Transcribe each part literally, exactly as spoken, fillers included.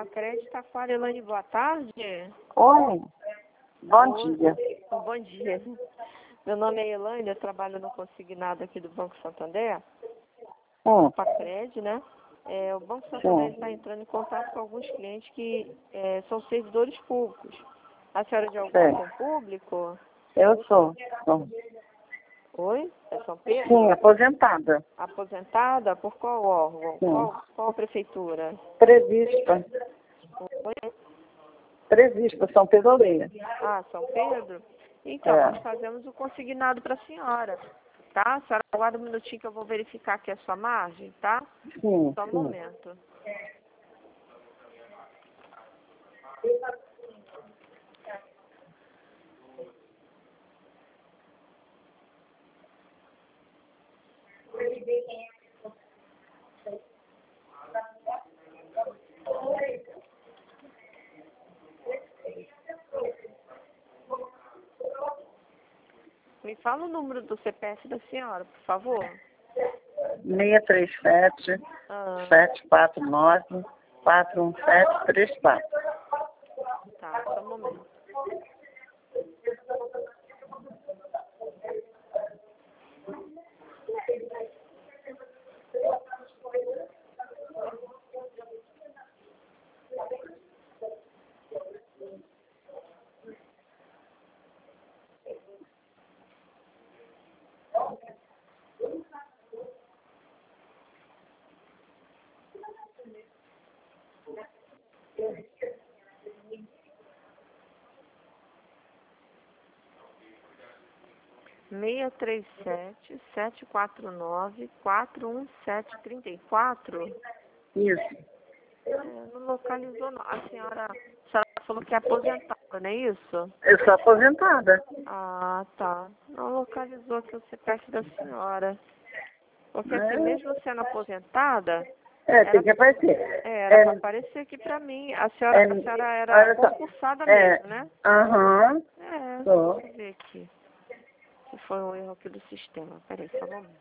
Pacred, Taquara. Elaine, boa tarde. Oi, bom Oi. dia. Bom dia. Meu nome é Elaine, eu trabalho no consignado aqui do Banco Santander, Hum, Pacred, né? É, o Banco Santander está entrando em contato com alguns clientes que é, são servidores públicos. A senhora é de algum Certo. órgão público? Eu sou. sou. Oi? É São Pedro? Sim, aposentada. Aposentada? Por qual órgão? Sim. Qual, qual prefeitura? Prevista. Oi? Prevista, São Pedro Aldeia. Ah, São Pedro? Então, É. nós fazemos o consignado para a senhora, tá? A senhora aguarda um minutinho que eu vou verificar aqui a sua margem, tá? Sim, Só um sim. momento. Me fala o número do C P F da senhora, por favor. seis três sete, Ah, sete quatro nove, quatro um sete três quatro. tá, só um momento. seis três sete, sete quatro nove, quatro um sete três quatro. Isso. É, não localizou não. A senhora, a senhora falou que é aposentada, não é isso? Eu sou aposentada. Ah, tá. Não localizou aqui o C P F da senhora. Porque assim, É, mesmo sendo aposentada, é tem era, que aparecer. é, era para É, aparecer aqui para mim. A senhora, é, a senhora era olha só. concursada É, mesmo, né? aham, É, sou. deixa eu ver aqui. Se foi um erro aqui do sistema. Peraí, só um momento.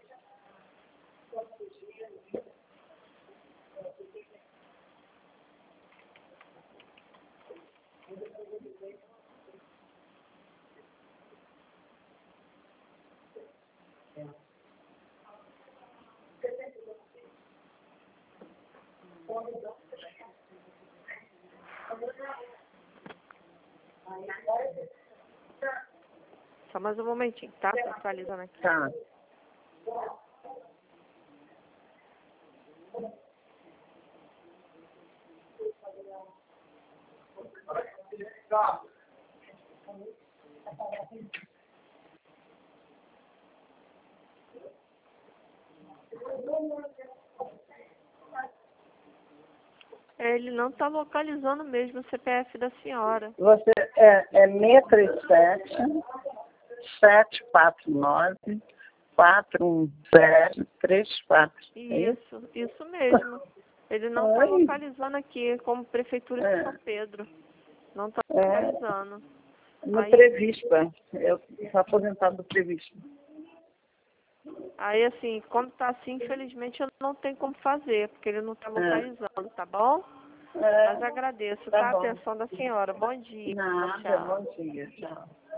Só mais um momentinho, tá? Tô atualizando aqui. Tá. Ele não tá localizando mesmo o C P F da senhora. Você é, é seis três sete, sete quatro nove, quatro um zero três quatro. É isso? Isso, isso mesmo. Ele não tá Oi. localizando aqui como Prefeitura de É. São Pedro. Não tá É. localizando. No Aí, Prevista. Eu sou aposentado do Prevista. aí assim, como tá assim, infelizmente eu não tenho como fazer, porque ele não tá É. localizando, tá bom? É. Mas agradeço, Tá tá? A bom. atenção da senhora. Bom dia. Nada, Tchau. bom dia. Tchau.